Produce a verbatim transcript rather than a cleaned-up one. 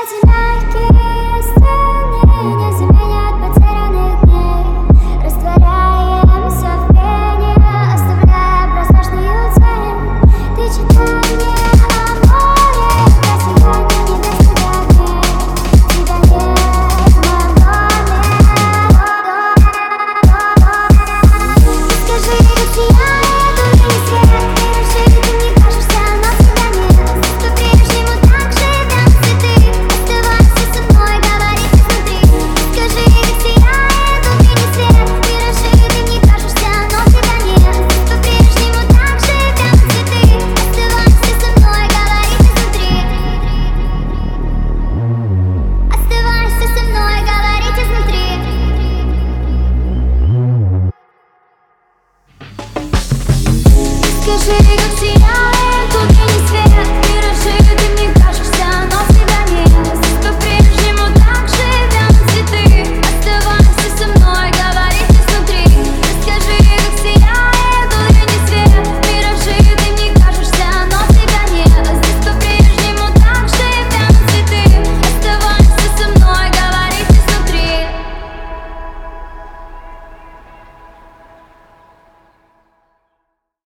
Эти мягкие стены не заменят потерянных дней. Растворяемся в пене, оставляя прозрачную тень. Ты читай мне о море, я сегодня не без тебя дней. Тебя нет в моем доме. Скажи, как сияет утренний свет. Миражи, ты мне кажешься, но тебя нет. По-прежнему так живем цветы. Оставайся со мной, говорит изнутри. Скажи, как сияет утренний свет. Миражи, ты мне кажешься, но тебя нет. По-прежнему так живем цветы. Оставайся со мной, говорит изнутри. Оставайся со мной, говорит изнутри. Скажи, как сияет